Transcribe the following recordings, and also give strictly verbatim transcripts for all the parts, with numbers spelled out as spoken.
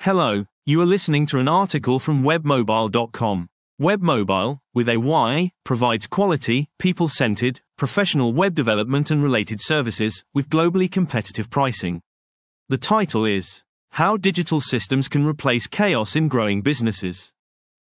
Hello, you are listening to an article from webmobile dot com. Webmobile, with a Y, provides quality, people-centered, professional web development and related services, with globally competitive pricing. The title is, How Digital Systems Can Replace Chaos in Growing Businesses.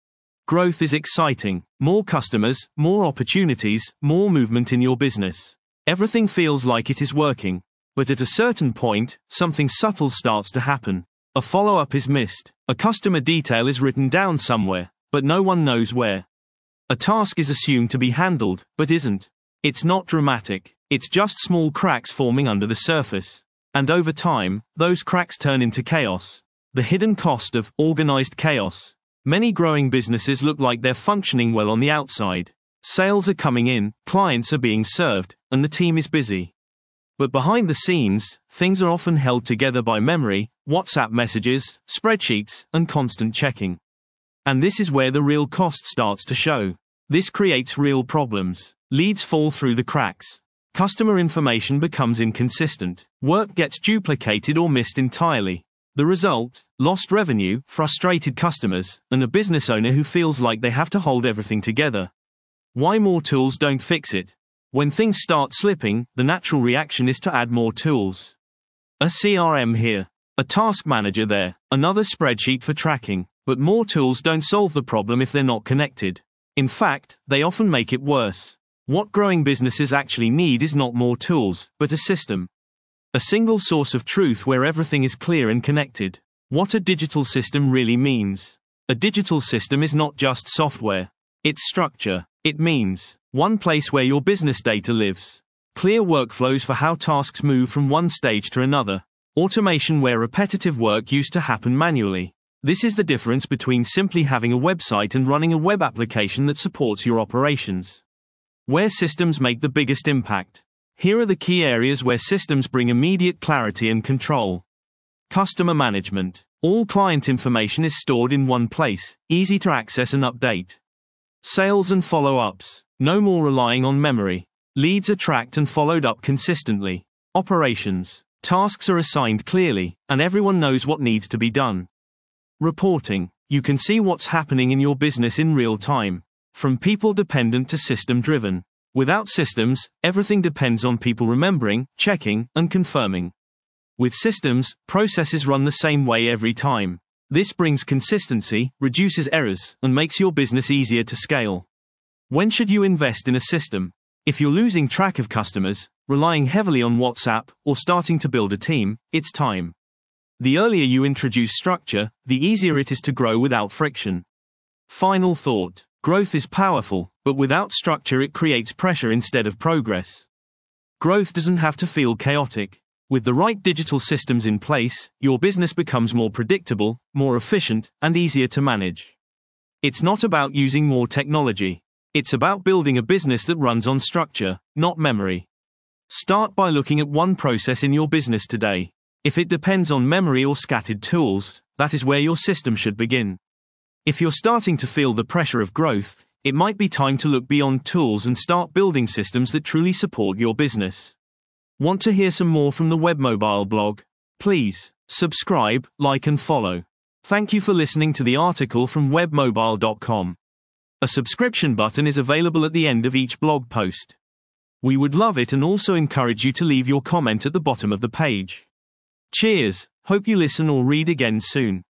Growth is exciting. More customers, more opportunities, more movement in your business. Everything feels like it is working. But at a certain point, something subtle starts to happen. A follow-up is missed. A customer detail is written down somewhere, but no one knows where. A task is assumed to be handled, but isn't. It's not dramatic. It's just small cracks forming under the surface. And over time, those cracks turn into chaos. The hidden cost of organized chaos. Many growing businesses look like they're functioning well on the outside. Sales are coming in, clients are being served, and the team is busy. But behind the scenes, things are often held together by memory, WhatsApp messages, spreadsheets, and constant checking. And this is where the real cost starts to show. This creates real problems. Leads fall through the cracks. Customer information becomes inconsistent. Work gets duplicated or missed entirely. The result? Lost revenue, frustrated customers, and a business owner who feels like they have to hold everything together. Why more tools don't fix it? When things start slipping, the natural reaction is to add more tools. A C R M here. A task manager there. Another spreadsheet for tracking. But more tools don't solve the problem if they're not connected. In fact, they often make it worse. What growing businesses actually need is not more tools, but a system. A single source of truth where everything is clear and connected. What a digital system really means. A digital system is not just software. It's structure. It means one place where your business data lives. Clear workflows for how tasks move from one stage to another. Automation where repetitive work used to happen manually. This is the difference between simply having a website and running a web application that supports your operations. Where systems make the biggest impact. Here are the key areas where systems bring immediate clarity and control. Customer management. All client information is stored in one place, easy to access and update. Sales and follow-ups. No more relying on memory. Leads are tracked and followed up consistently. Operations. Tasks are assigned clearly, and everyone knows what needs to be done. Reporting. You can see what's happening in your business in real time. From people-dependent to system-driven. Without systems, everything depends on people remembering, checking, and confirming. With systems, processes run the same way every time. This brings consistency, reduces errors, and makes your business easier to scale. When should you invest in a system? If you're losing track of customers, relying heavily on WhatsApp, or starting to build a team, it's time. The earlier you introduce structure, the easier it is to grow without friction. Final thought. Growth is powerful, but without structure it creates pressure instead of progress. Growth doesn't have to feel chaotic. With the right digital systems in place, your business becomes more predictable, more efficient, and easier to manage. It's not about using more technology. It's about building a business that runs on structure, not memory. Start by looking at one process in your business today. If it depends on memory or scattered tools, that is where your system should begin. If you're starting to feel the pressure of growth, it might be time to look beyond tools and start building systems that truly support your business. Want to hear some more from the Webmobile blog? Please, subscribe, like and follow. Thank you for listening to the article from webmobile dot com. A subscription button is available at the end of each blog post. We would love it and also encourage you to leave your comment at the bottom of the page. Cheers, hope you listen or read again soon.